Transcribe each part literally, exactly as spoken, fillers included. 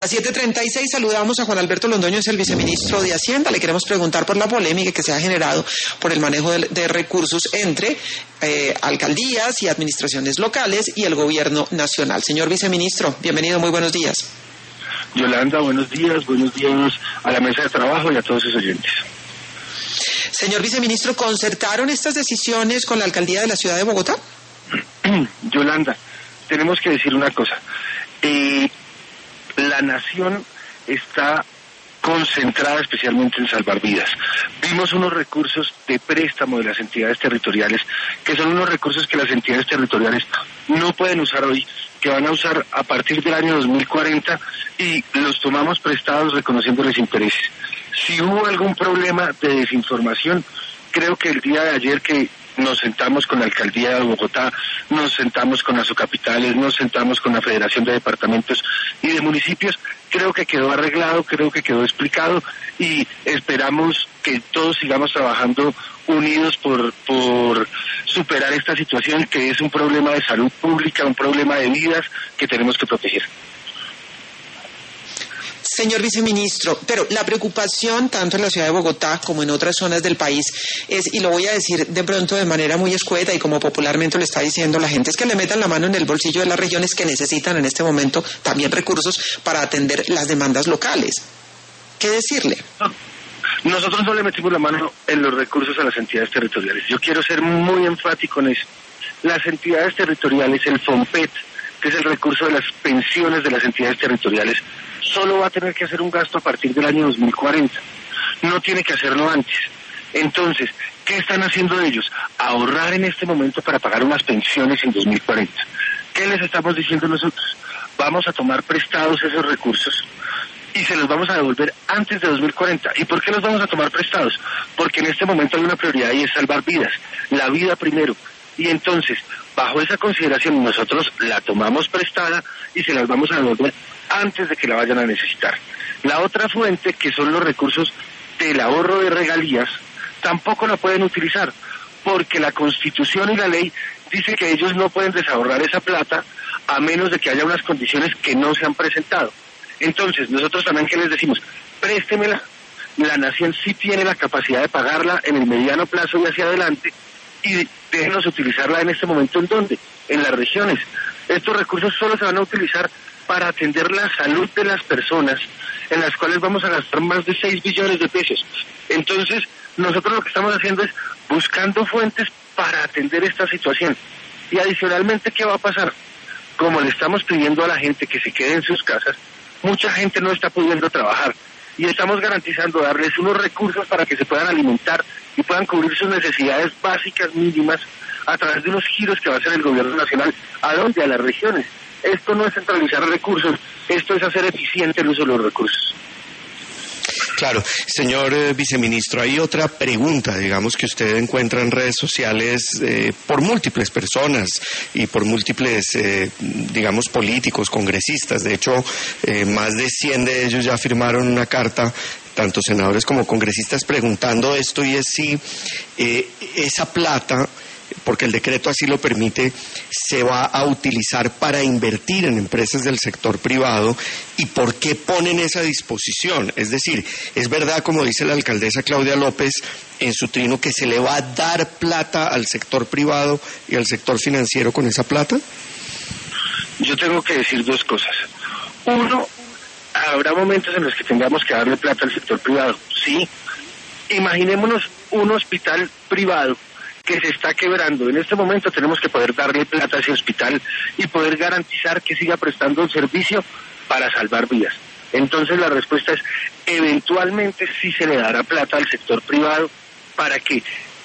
A siete treinta y seis saludamos a Juan Alberto Londoño, es el viceministro de Hacienda. Le queremos preguntar por la polémica que se ha generado por el manejo de, de recursos entre eh, alcaldías y administraciones locales y el gobierno nacional. Señor viceministro, bienvenido, muy buenos días. Yolanda, buenos días, buenos días a la mesa de trabajo y a todos sus oyentes. Señor viceministro, ¿concertaron estas decisiones con la alcaldía de la ciudad de Bogotá? Yolanda, tenemos que decir una cosa. Eh, la nación está concentrada especialmente en salvar vidas. Vimos unos recursos de préstamo de las entidades territoriales, que son unos recursos que las entidades territoriales no pueden usar hoy, que van a usar a partir del año dos mil cuarenta, y los tomamos prestados reconociéndoles intereses. Si hubo algún problema de desinformación, creo que el día de ayer que nos sentamos con la alcaldía de Bogotá, nos sentamos con las subcapitales, nos sentamos con la Federación de Departamentos y de Municipios, creo que quedó arreglado, creo que quedó explicado y esperamos que todos sigamos trabajando unidos por, por superar esta situación que es un problema de salud pública, un problema de vidas que tenemos que proteger. Señor viceministro, pero la preocupación tanto en la ciudad de Bogotá como en otras zonas del país es, y lo voy a decir de pronto de manera muy escueta y como popularmente lo está diciendo la gente, es que le metan la mano en el bolsillo de las regiones que necesitan en este momento también recursos para atender las demandas locales. ¿Qué decirle? Nosotros no le metimos la mano en los recursos a las entidades territoriales. Yo quiero ser muy enfático en eso. Las entidades territoriales, el FOMPET, que es el recurso de las pensiones de las entidades territoriales, solo va a tener que hacer un gasto a partir del año dos mil cuarenta. No tiene que hacerlo antes. Entonces, ¿qué están haciendo ellos? Ahorrar en este momento para pagar unas pensiones en dos mil cuarenta. ¿Qué les estamos diciendo nosotros? Vamos a tomar prestados esos recursos y se los vamos a devolver antes de dos mil cuarenta. ¿Y por qué los vamos a tomar prestados? Porque en este momento hay una prioridad y es salvar vidas. La vida primero. Y entonces, bajo esa consideración, nosotros la tomamos prestada y se las vamos a devolver antes de que la vayan a necesitar. La otra fuente, que son los recursos del ahorro de regalías, tampoco la pueden utilizar, porque la Constitución y la ley dice que ellos no pueden desahorrar esa plata a menos de que haya unas condiciones que no se han presentado. Entonces, nosotros también que les decimos, préstemela, la nación sí tiene la capacidad de pagarla en el mediano plazo y hacia adelante, y déjenos utilizarla en este momento. ¿En dónde? En las regiones. Estos recursos solo se van a utilizar para atender la salud de las personas, en las cuales vamos a gastar más de seis billones de pesos. Entonces, nosotros lo que estamos haciendo es buscando fuentes para atender esta situación. Y adicionalmente, ¿qué va a pasar? Como le estamos pidiendo a la gente que se quede en sus casas, mucha gente no está pudiendo trabajar. Y estamos garantizando darles unos recursos para que se puedan alimentar y puedan cubrir sus necesidades básicas mínimas a través de unos giros que va a hacer el gobierno nacional. ¿A dónde? A las regiones. Esto no es centralizar recursos, esto es hacer eficiente el uso de los recursos. Claro, señor eh, viceministro, hay otra pregunta, digamos, que usted encuentra en redes sociales eh, por múltiples personas y por múltiples, eh, digamos, políticos, congresistas. De hecho, eh, más de cien de ellos ya firmaron una carta, tanto senadores como congresistas, preguntando esto, y es si eh, esa plata, porque el decreto así lo permite, se va a utilizar para invertir en empresas del sector privado, y por qué ponen esa disposición. Es decir, ¿es verdad, como dice la alcaldesa Claudia López en su trino, que se le va a dar plata al sector privado y al sector financiero con esa plata? Yo tengo que decir dos cosas. Uno, habrá momentos en los que tengamos que darle plata al sector privado, sí. Imaginémonos un hospital privado que se está quebrando. En este momento tenemos que poder darle plata a ese hospital y poder garantizar que siga prestando un servicio para salvar vidas. Entonces la respuesta es, eventualmente sí se le dará plata al sector privado para que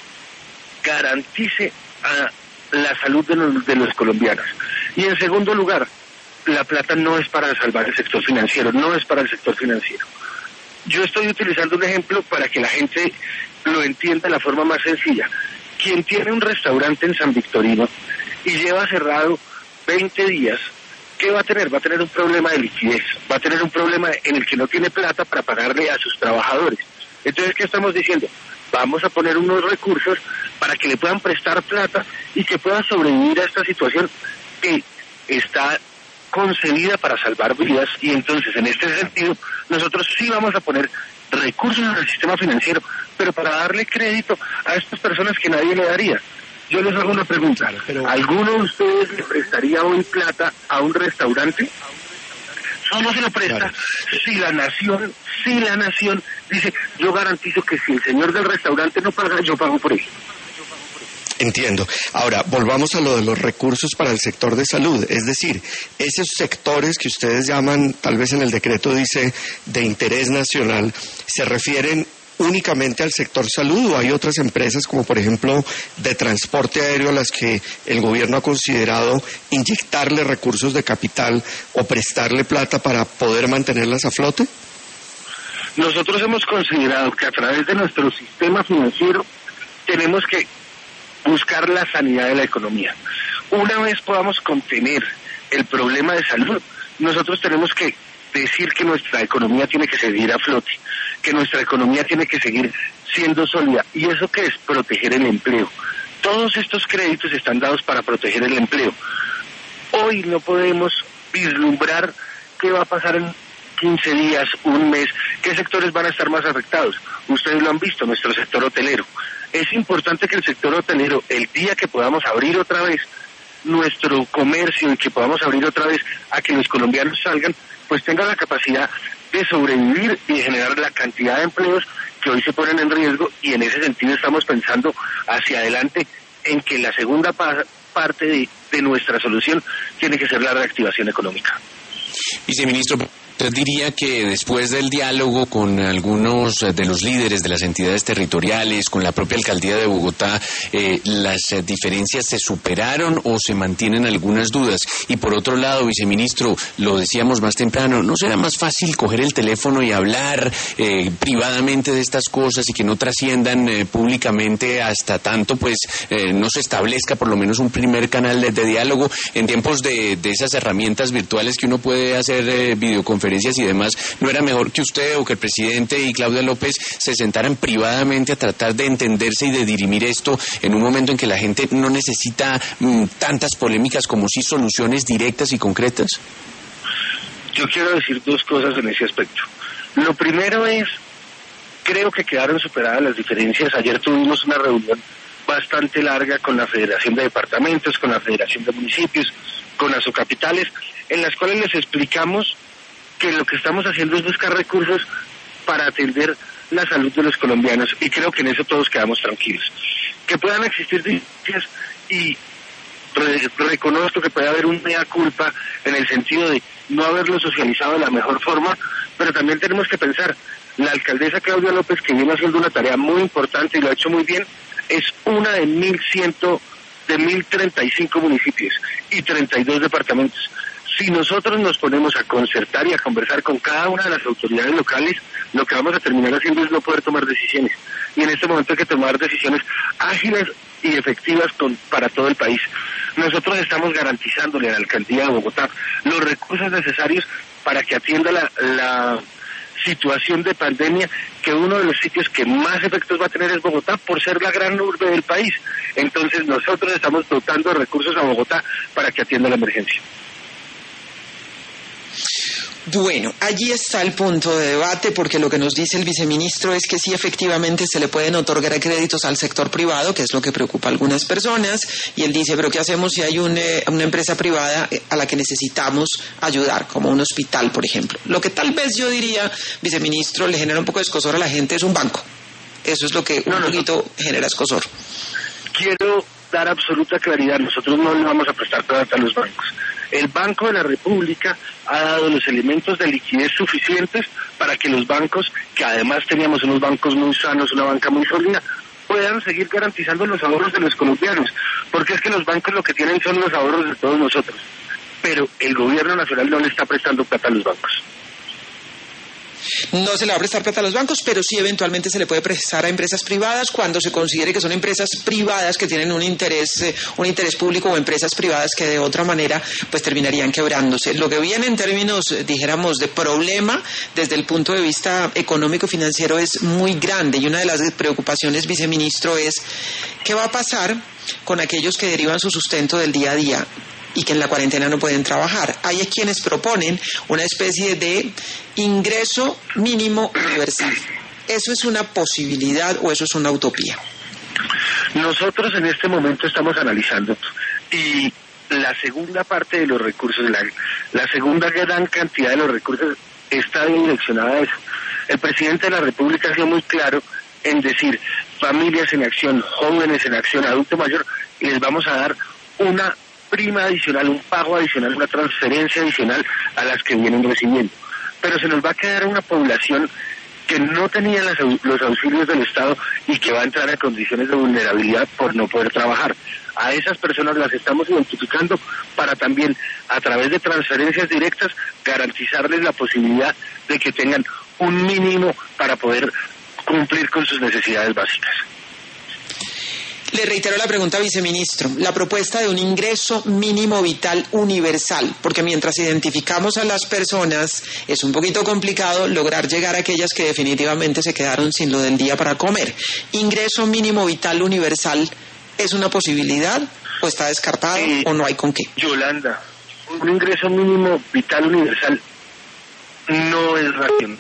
garantice a la salud de los, de los colombianos. Y en segundo lugar, la plata no es para salvar el sector financiero, no es para el sector financiero. Yo estoy utilizando un ejemplo para que la gente lo entienda de la forma más sencilla. Quien tiene un restaurante en San Victorino y lleva cerrado veinte días, ¿qué va a tener? Va a tener un problema de liquidez, va a tener un problema en el que no tiene plata para pagarle a sus trabajadores. Entonces, ¿qué estamos diciendo? Vamos a poner unos recursos para que le puedan prestar plata y que pueda sobrevivir a esta situación que está concebida para salvar vidas, y entonces en este sentido nosotros sí vamos a poner recursos en el sistema financiero, pero para darle crédito a estas personas que nadie le daría. Yo les hago una pregunta, pero ¿alguno de ustedes le prestaría hoy plata a un restaurante? Solo se lo presta claro. si la nación, si la nación dice, yo garantizo que si el señor del restaurante no paga, yo pago por él. Entiendo. Ahora, volvamos a lo de los recursos para el sector de salud. Es decir, esos sectores que ustedes llaman, tal vez en el decreto dice, de interés nacional, ¿se refieren únicamente al sector salud o hay otras empresas como por ejemplo de transporte aéreo a las que el gobierno ha considerado inyectarle recursos de capital o prestarle plata para poder mantenerlas a flote? Nosotros hemos considerado que a través de nuestro sistema financiero tenemos que buscar la sanidad de la economía. Una vez podamos contener el problema de salud, nosotros tenemos que decir que nuestra economía tiene que seguir a flote, que nuestra economía tiene que seguir siendo sólida. ¿Y eso qué es? Proteger el empleo. Todos estos créditos están dados para proteger el empleo. Hoy no podemos vislumbrar qué va a pasar en quince días, un mes, qué sectores van a estar más afectados. Ustedes lo han visto, nuestro sector hotelero. Es importante que el sector hotelero, el día que podamos abrir otra vez nuestro comercio y que podamos abrir otra vez a que los colombianos salgan, pues tenga la capacidad de sobrevivir y de generar la cantidad de empleos que hoy se ponen en riesgo, y en ese sentido estamos pensando hacia adelante en que la segunda pa- parte de, de nuestra solución tiene que ser la reactivación económica. Viceministro, ¿usted diría que después del diálogo con algunos de los líderes de las entidades territoriales, con la propia alcaldía de Bogotá, eh, las eh, diferencias se superaron o se mantienen algunas dudas? Y por otro lado, viceministro, lo decíamos más temprano, ¿no será más fácil coger el teléfono y hablar eh, privadamente de estas cosas y que no trasciendan eh, públicamente hasta tanto pues eh, no se establezca por lo menos un primer canal de, de diálogo en tiempos de, de esas herramientas virtuales que uno puede hacer eh, videoconferencias y demás? ¿No era mejor que usted o que el presidente y Claudia López se sentaran privadamente a tratar de entenderse y de dirimir esto en un momento en que la gente no necesita mmm, tantas polémicas como sí soluciones directas y concretas? Yo quiero decir dos cosas en ese aspecto. Lo primero es, creo que quedaron superadas las diferencias. Ayer tuvimos una reunión bastante larga con la Federación de Departamentos, con la Federación de Municipios, con Asocapitales, en las cuales les explicamos que lo que estamos haciendo es buscar recursos para atender la salud de los colombianos, y creo que en eso todos quedamos tranquilos. Que puedan existir diferencias, y re- reconozco que puede haber un mea culpa en el sentido de no haberlo socializado de la mejor forma, pero también tenemos que pensar, la alcaldesa Claudia López, que viene haciendo una tarea muy importante y lo ha hecho muy bien, es una de mil ciento, de mil treinta y cinco municipios y treinta y dos departamentos. Si nosotros nos ponemos a concertar y a conversar con cada una de las autoridades locales, lo que vamos a terminar haciendo es no poder tomar decisiones. Y en este momento hay que tomar decisiones ágiles y efectivas con, para todo el país. Nosotros estamos garantizándole a la alcaldía de Bogotá los recursos necesarios para que atienda la, la situación de pandemia, que uno de los sitios que más efectos va a tener es Bogotá, por ser la gran urbe del país. Entonces nosotros estamos dotando de recursos a Bogotá para que atienda la emergencia. Bueno, allí está el punto de debate, porque lo que nos dice el viceministro es que sí, efectivamente se le pueden otorgar créditos al sector privado, que es lo que preocupa a algunas personas, y él dice, pero ¿qué hacemos si hay un, eh, una empresa privada a la que necesitamos ayudar, como un hospital, por ejemplo? Lo que tal vez yo diría, viceministro, le genera un poco de escozor a la gente es un banco. Eso es lo que un no, no, poquito no. genera escozor. Quiero dar absoluta claridad, nosotros no le vamos a prestar plata a los bancos. El Banco de la República ha dado los elementos de liquidez suficientes para que los bancos, que además teníamos unos bancos muy sanos, una banca muy sólida, puedan seguir garantizando los ahorros de los colombianos, porque es que los bancos lo que tienen son los ahorros de todos nosotros, pero el gobierno nacional no le está prestando plata a los bancos. No se le va a prestar plata a los bancos, pero sí eventualmente se le puede prestar a empresas privadas cuando se considere que son empresas privadas que tienen un interés, eh, un interés público, o empresas privadas que de otra manera pues terminarían quebrándose. Lo que viene en términos, dijéramos, de problema desde el punto de vista económico-financiero es muy grande, y una de las preocupaciones, viceministro, es ¿qué va a pasar con aquellos que derivan su sustento del día a día? y que en la cuarentena no pueden trabajar. Hay quienes proponen una especie de ingreso mínimo universal. ¿Eso es una posibilidad o eso es una utopía? Nosotros en este momento estamos analizando y la segunda parte de los recursos, la, la segunda gran cantidad de los recursos está direccionada a eso. El presidente de la República ha sido muy claro en decir, familias en acción, jóvenes en acción, adulto mayor, les vamos a dar una prima adicional, un pago adicional, una transferencia adicional a las que vienen recibiendo. Pero se nos va a quedar una población que no tenía las, los auxilios del Estado y que va a entrar en condiciones de vulnerabilidad por no poder trabajar. A esas personas las estamos identificando para también, a través de transferencias directas, garantizarles la posibilidad de que tengan un mínimo para poder cumplir con sus necesidades básicas. Le reitero la pregunta, viceministro, la propuesta de un ingreso mínimo vital universal, porque mientras identificamos a las personas es un poquito complicado lograr llegar a aquellas que definitivamente se quedaron sin lo del día para comer. ¿Ingreso mínimo vital universal es una posibilidad o está descartado eh, o no hay con qué? Yolanda, un ingreso mínimo vital universal no es racional.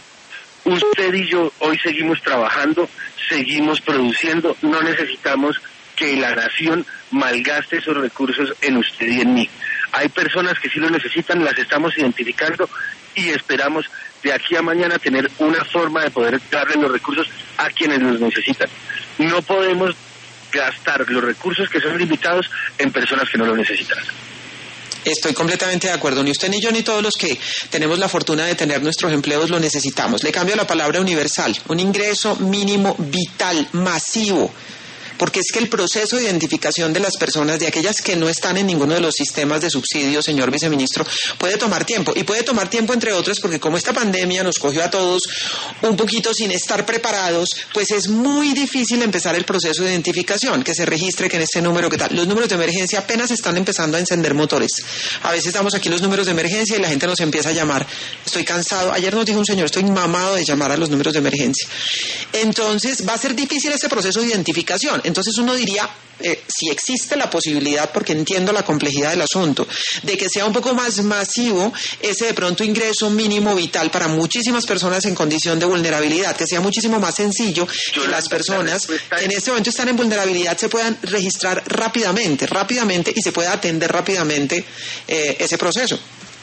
Usted y yo hoy seguimos trabajando, seguimos produciendo, no necesitamos que la nación malgaste esos recursos en usted y en mí. Hay personas que sí lo necesitan, las estamos identificando y esperamos de aquí a mañana tener una forma de poder darle los recursos a quienes los necesitan. No podemos gastar los recursos que son limitados en personas que no lo necesitan. Estoy completamente de acuerdo. Ni usted ni yo ni todos los que tenemos la fortuna de tener nuestros empleos lo necesitamos. Le cambio la palabra universal, un ingreso mínimo vital, masivo. Porque es que el proceso de identificación de las personas, de aquellas que no están en ninguno de los sistemas de subsidio, señor viceministro, puede tomar tiempo. Y puede tomar tiempo, entre otros, porque como esta pandemia nos cogió a todos un poquito sin estar preparados, pues es muy difícil empezar el proceso de identificación, que se registre, que en este número, que tal. Los números de emergencia apenas están empezando a encender motores. A veces damos aquí los números de emergencia y la gente nos empieza a llamar. Estoy cansado. Ayer nos dijo un señor, estoy mamado de llamar a los números de emergencia. Entonces, va a ser difícil ese proceso de identificación. Entonces uno diría, eh, si existe la posibilidad, porque entiendo la complejidad del asunto, de que sea un poco más masivo ese de pronto ingreso mínimo vital para muchísimas personas en condición de vulnerabilidad, que sea muchísimo más sencillo que las personas que en este momento están en vulnerabilidad se puedan registrar rápidamente, rápidamente y se pueda atender rápidamente eh, ese proceso.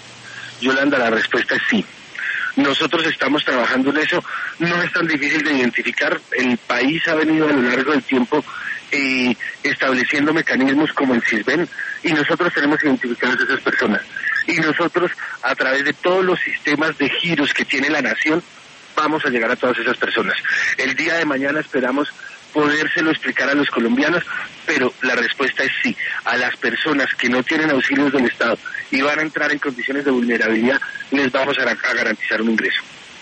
Yolanda, la respuesta es sí. Nosotros estamos trabajando en eso, no es tan difícil de identificar, el país ha venido a lo largo del tiempo eh, estableciendo mecanismos como el CISBEN y nosotros tenemos identificadas a esas personas. Y nosotros, a través de todos los sistemas de giros que tiene la nación, vamos a llegar a todas esas personas. El día de mañana esperamos podérselo explicar a los colombianos, pero la respuesta es sí. A las personas que no tienen auxilios del Estado y van a entrar en condiciones de vulnerabilidad, les vamos a, a garantizar un ingreso.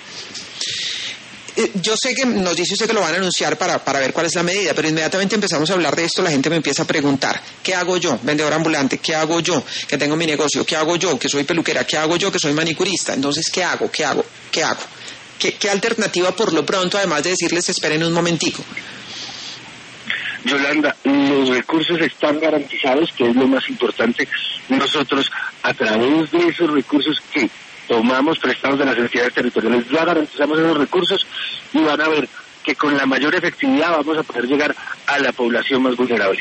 Yo sé que nos dice usted que lo van a anunciar para, para ver cuál es la medida, pero inmediatamente empezamos a hablar de esto, la gente me empieza a preguntar, ¿qué hago yo, vendedor ambulante? ¿Qué hago yo, que tengo mi negocio? ¿Qué hago yo, que soy peluquera? ¿Qué hago yo, que soy manicurista? Entonces, ¿qué hago? ¿Qué hago? ¿Qué hago? ¿Qué, qué alternativa por lo pronto, además de decirles esperen un momentico? Yolanda, los recursos están garantizados, que es lo más importante. Nosotros, a través de esos recursos que tomamos prestados de las entidades territoriales, ya garantizamos esos recursos y van a ver que con la mayor efectividad vamos a poder llegar a la población más vulnerable.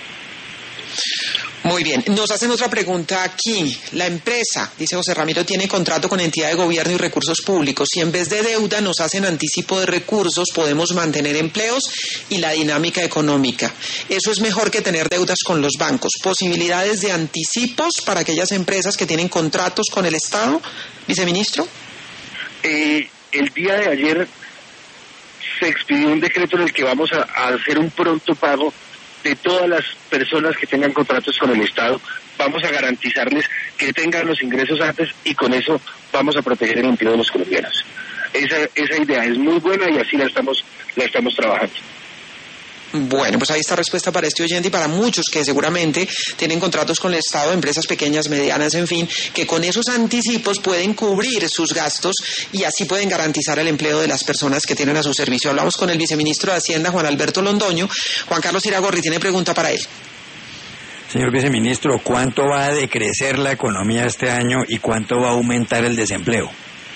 Muy bien, nos hacen otra pregunta aquí. La empresa, dice José Ramiro, tiene contrato con entidad de gobierno y recursos públicos. Si en vez de deuda nos hacen anticipo de recursos, podemos mantener empleos y la dinámica económica. Eso es mejor que tener deudas con los bancos. ¿Posibilidades de anticipos para aquellas empresas que tienen contratos con el Estado, viceministro? Eh, el día de ayer se expidió un decreto en el que vamos a, a hacer un pronto pago de todas las personas que tengan contratos con el Estado. Vamos a garantizarles que tengan los ingresos antes y con eso vamos a proteger el empleo de los colombianos. Esa, esa idea es muy buena y así la estamos, la estamos trabajando. Bueno, pues ahí está respuesta para este oyente y para muchos que seguramente tienen contratos con el Estado, empresas pequeñas, medianas, en fin, que con esos anticipos pueden cubrir sus gastos y así pueden garantizar el empleo de las personas que tienen a su servicio. Hablamos con el viceministro de Hacienda, Juan Alberto Londoño. Juan Carlos Iragorri tiene pregunta para él. Señor viceministro, ¿cuánto va a decrecer la economía este año y cuánto va a aumentar el desempleo?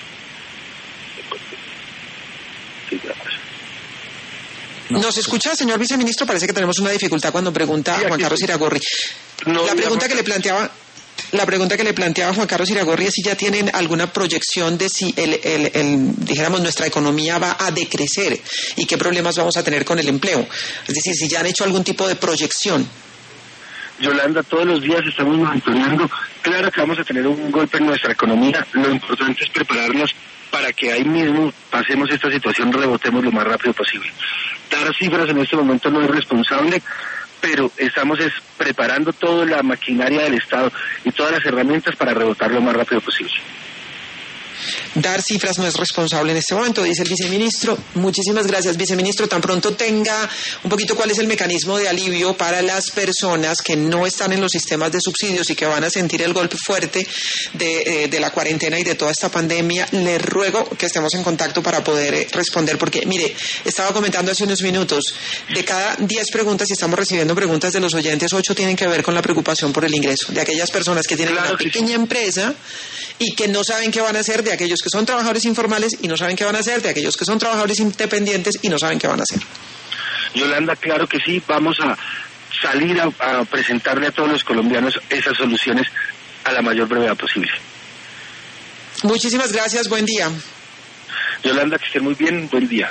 No. ¿Nos escucha, señor viceministro? Parece que tenemos una dificultad cuando pregunta sí, Juan Carlos Iragorri. No, la pregunta que le planteaba, la pregunta que le planteaba Juan Carlos Iragorri es si ya tienen alguna proyección de si el, el, el, dijéramos, nuestra economía va a decrecer y qué problemas vamos a tener con el empleo. Es decir, si ya han hecho algún tipo de proyección. Yolanda, todos los días estamos monitoreando. Claro que vamos a tener un golpe en nuestra economía. Lo importante es prepararnos para que ahí mismo pasemos esta situación, rebotemos lo más rápido posible. Dar cifras en este momento no es responsable, pero estamos es preparando toda la maquinaria del Estado y todas las herramientas para rebotar lo más rápido posible. Dar cifras no es responsable en este momento, dice el viceministro. Muchísimas gracias, viceministro. Tan pronto tenga un poquito cuál es el mecanismo de alivio para las personas que no están en los sistemas de subsidios y que van a sentir el golpe fuerte de, eh, de la cuarentena y de toda esta pandemia, le ruego que estemos en contacto para poder eh, responder, porque, mire, estaba comentando hace unos minutos, de cada diez preguntas, y estamos recibiendo preguntas de los oyentes, ocho tienen que ver con la preocupación por el ingreso, de aquellas personas que tienen claro, una pequeña sí. empresa y que no saben qué van a hacer, de aquellos que son trabajadores informales y no saben qué van a hacer, de aquellos que son trabajadores independientes y no saben qué van a hacer. Yolanda, claro que sí, vamos a salir a, a presentarle a todos los colombianos esas soluciones a la mayor brevedad posible. Muchísimas gracias, buen día. Yolanda, que estén muy bien, buen día.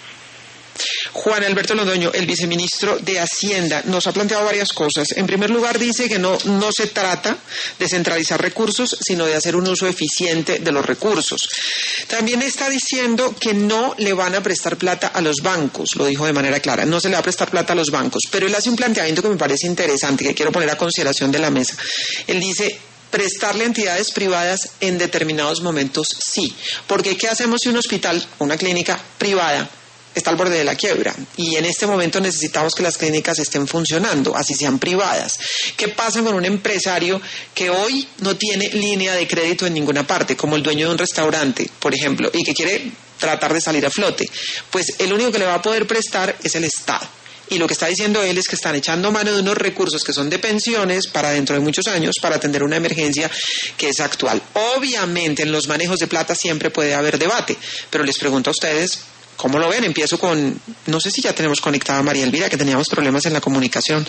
Juan Alberto Londoño, el viceministro de Hacienda, nos ha planteado varias cosas. En primer lugar, dice que no, no se trata de centralizar recursos, sino de hacer un uso eficiente de los recursos. También está diciendo que no le van a prestar plata a los bancos, lo dijo de manera clara, no se le va a prestar plata a los bancos, pero él hace un planteamiento que me parece interesante, que quiero poner a consideración de la mesa. Él dice: prestarle a entidades privadas en determinados momentos sí, porque ¿qué hacemos si un hospital, una clínica privada, está al borde de la quiebra? Y en este momento necesitamos que las clínicas estén funcionando, así sean privadas. ¿Qué pasa con un empresario que hoy no tiene línea de crédito en ninguna parte, como el dueño de un restaurante, por ejemplo, y que quiere tratar de salir a flote? Pues el único que le va a poder prestar es el Estado. Y lo que está diciendo él es que están echando mano de unos recursos que son de pensiones para dentro de muchos años, para atender una emergencia que es actual. Obviamente en los manejos de plata siempre puede haber debate, pero les pregunto a ustedes, ¿cómo lo ven? Empiezo con, no sé si ya tenemos conectada a María Elvira, que teníamos problemas en la comunicación.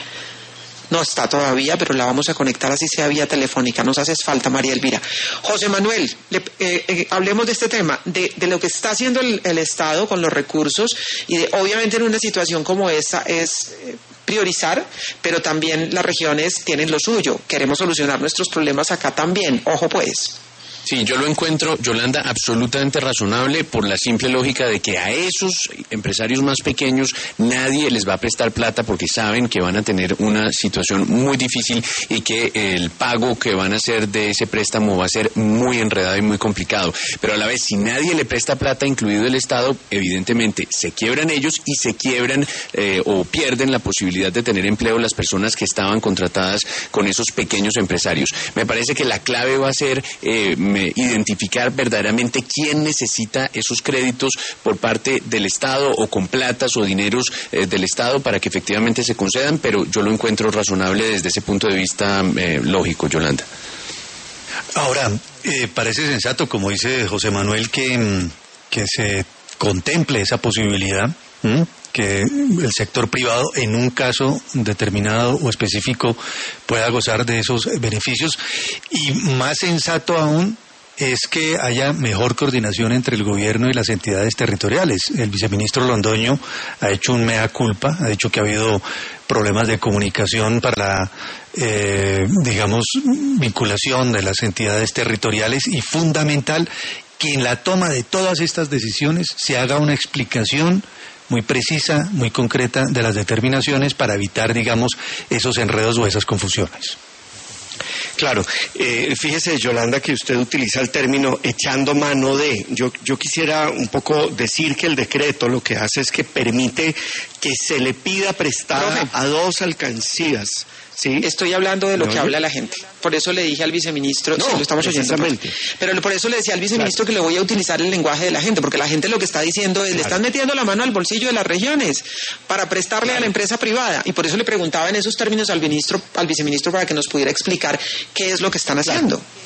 No está todavía, pero la vamos a conectar así sea vía telefónica. Nos hace falta, María Elvira. José Manuel, le, eh, eh, hablemos de este tema, de, de lo que está haciendo el, el Estado con los recursos y de, obviamente en una situación como esta es eh, priorizar, pero también las regiones tienen lo suyo. Queremos solucionar nuestros problemas acá también. Ojo pues. Sí, yo lo encuentro, Yolanda, absolutamente razonable por la simple lógica de que a esos empresarios más pequeños nadie les va a prestar plata porque saben que van a tener una situación muy difícil y que el pago que van a hacer de ese préstamo va a ser muy enredado y muy complicado. Pero a la vez, si nadie le presta plata, incluido el Estado, evidentemente se quiebran ellos y se quiebran eh, o pierden la posibilidad de tener empleo las personas que estaban contratadas con esos pequeños empresarios. Me parece que la clave va a ser Eh, identificar verdaderamente quién necesita esos créditos por parte del Estado o con platas o dineros eh, del Estado para que efectivamente se concedan, pero yo lo encuentro razonable desde ese punto de vista eh, lógico, Yolanda. Ahora, eh, parece sensato, como dice José Manuel, que, que se contemple esa posibilidad, ¿m? que el sector privado en un caso determinado o específico pueda gozar de esos beneficios, y más sensato aún es que haya mejor coordinación entre el gobierno y las entidades territoriales. El viceministro Londoño ha hecho un mea culpa, ha dicho que ha habido problemas de comunicación para la, eh, digamos, vinculación de las entidades territoriales, y fundamental que en la toma de todas estas decisiones se haga una explicación muy precisa, muy concreta de las determinaciones para evitar, digamos, esos enredos o esas confusiones. Claro, eh, fíjese, Yolanda, que usted utiliza el término echando mano de. Yo, yo quisiera un poco decir que el decreto lo que hace es que permite que se le pida prestada a dos alcancías Sí. Estoy hablando de lo ¿No? que habla la gente. Por eso le dije al viceministro, No, sí, lo estamos oyendo. precisamente. Pero por eso le decía al viceministro claro. que le voy a utilizar el lenguaje de la gente, porque la gente lo que está diciendo es, claro. le están metiendo la mano al bolsillo de las regiones para prestarle claro. a la empresa privada. Y por eso le preguntaba en esos términos al ministro, al viceministro para que nos pudiera explicar qué es lo que están haciendo. Claro.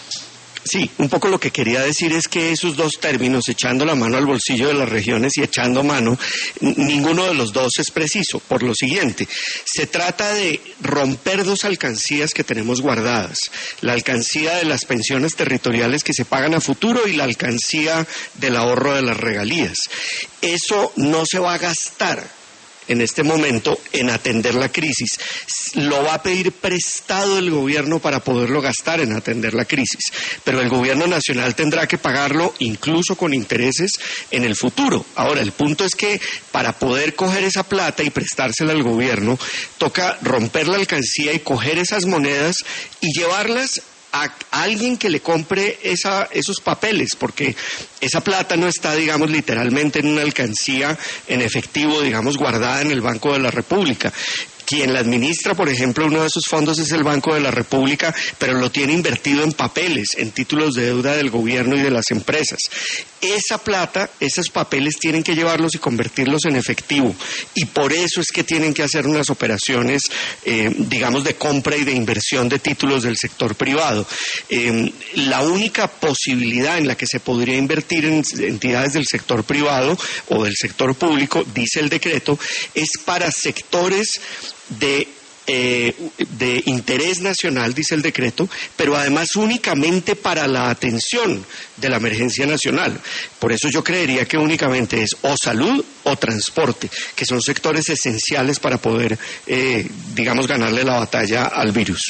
Sí, un poco lo que quería decir es que esos dos términos, echando la mano al bolsillo de las regiones y echando mano, ninguno de los dos es preciso. Por lo siguiente, se trata de romper dos alcancías que tenemos guardadas. La alcancía de las pensiones territoriales que se pagan a futuro y la alcancía del ahorro de las regalías. Eso no se va a gastar en este momento en atender la crisis. Lo va a pedir prestado el gobierno para poderlo gastar en atender la crisis, pero el gobierno nacional tendrá que pagarlo incluso con intereses en el futuro. Ahora, el punto es que para poder coger esa plata y prestársela al gobierno, toca romper la alcancía y coger esas monedas y llevarlas a alguien que le compre esa, esos papeles, porque esa plata no está, digamos, literalmente en una alcancía en efectivo, digamos, guardada en el Banco de la República. Quien la administra, por ejemplo, uno de esos fondos es el Banco de la República, pero lo tiene invertido en papeles, en títulos de deuda del gobierno y de las empresas. Esa plata, esos papeles tienen que llevarlos y convertirlos en efectivo, y por eso es que tienen que hacer unas operaciones, eh, digamos, de compra y de inversión de títulos del sector privado. Eh, la única posibilidad en la que se podría invertir en entidades del sector privado o del sector público, dice el decreto, es para sectores de Eh, de interés nacional, dice el decreto, pero además únicamente para la atención de la emergencia nacional. Por eso yo creería que únicamente es o salud o transporte, que son sectores esenciales para poder, eh, digamos, ganarle la batalla al virus.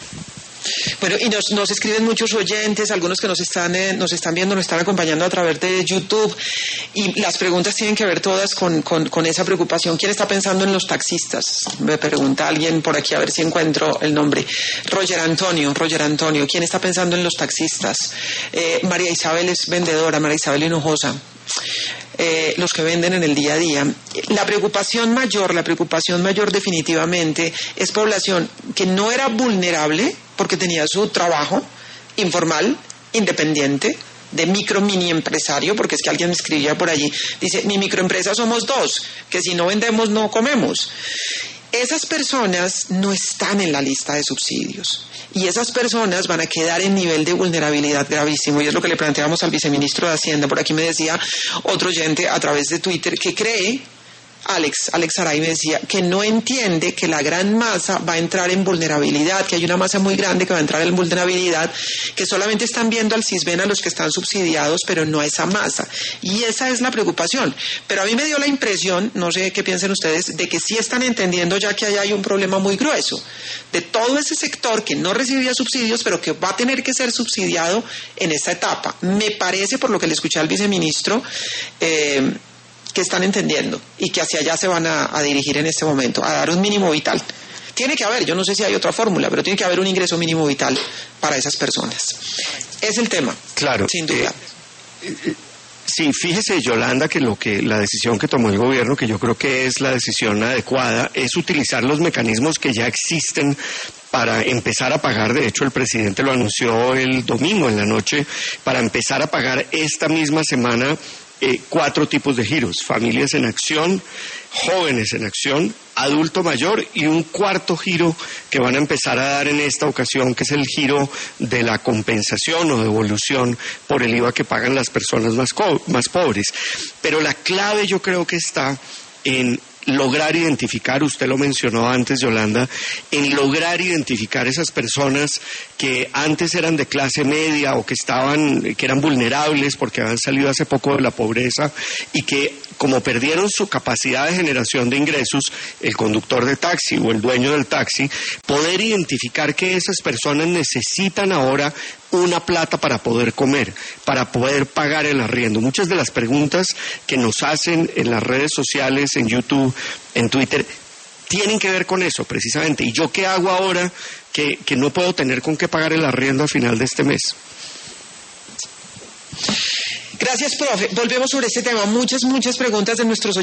Bueno, y nos, nos escriben muchos oyentes, algunos que nos están, eh, nos están viendo, nos están acompañando a través de YouTube, y las preguntas tienen que ver todas con, con, con esa preocupación. ¿Quién está pensando en los taxistas? Me pregunta alguien por aquí, a ver si encuentro el nombre. Roger Antonio, Roger Antonio, ¿quién está pensando en los taxistas? Eh, María Isabel es vendedora, María Isabel Hinojosa. Eh, los que venden en el día a día. La preocupación mayor, la preocupación mayor definitivamente es población que no era vulnerable porque tenía su trabajo informal, independiente, de micro mini empresario, porque es que alguien me escribía por allí, dice, mi microempresa somos dos, que si no vendemos no comemos. Esas personas no están en la lista de subsidios y esas personas van a quedar en nivel de vulnerabilidad gravísimo, y es lo que le planteamos al viceministro de Hacienda. Por aquí me decía otro oyente a través de Twitter que cree, Alex, Alex Aray me decía, que no entiende que la gran masa va a entrar en vulnerabilidad, que hay una masa muy grande que va a entrar en vulnerabilidad, que solamente están viendo al CISBEN a los que están subsidiados, pero no a esa masa. Y esa es la preocupación. Pero a mí me dio la impresión, no sé qué piensen ustedes, de que sí están entendiendo ya que allá hay un problema muy grueso, de todo ese sector que no recibía subsidios, pero que va a tener que ser subsidiado en esta etapa. Me parece, por lo que le escuché al viceministro, eh, que están entendiendo y que hacia allá se van a, a dirigir en este momento, a dar un mínimo vital. Tiene que haber, yo no sé si hay otra fórmula, pero tiene que haber un ingreso mínimo vital para esas personas. Es el tema, claro, sin duda. Eh, eh, sí, fíjese, Yolanda, que lo que la decisión que tomó el gobierno, que yo creo que es la decisión adecuada, es utilizar los mecanismos que ya existen para empezar a pagar. De hecho, el presidente lo anunció el domingo en la noche, para empezar a pagar esta misma semana Eh, cuatro tipos de giros: familias en acción, jóvenes en acción, adulto mayor, y un cuarto giro que van a empezar a dar en esta ocasión, que es el giro de la compensación o devolución por el I V A que pagan las personas más, co- más pobres. Pero la clave yo creo que está en lograr identificar, usted lo mencionó antes, Yolanda, en lograr identificar esas personas que antes eran de clase media o que estaban, que eran vulnerables porque habían salido hace poco de la pobreza y que, como perdieron su capacidad de generación de ingresos, el conductor de taxi o el dueño del taxi, poder identificar que esas personas necesitan ahora una plata para poder comer, para poder pagar el arriendo. Muchas de las preguntas que nos hacen en las redes sociales, en YouTube, en Twitter, tienen que ver con eso precisamente. ¿Y yo qué hago ahora que, que no puedo tener con qué pagar el arriendo al final de este mes? Gracias, profe. Volvemos sobre este tema. Muchas, muchas preguntas de nuestros oyentes.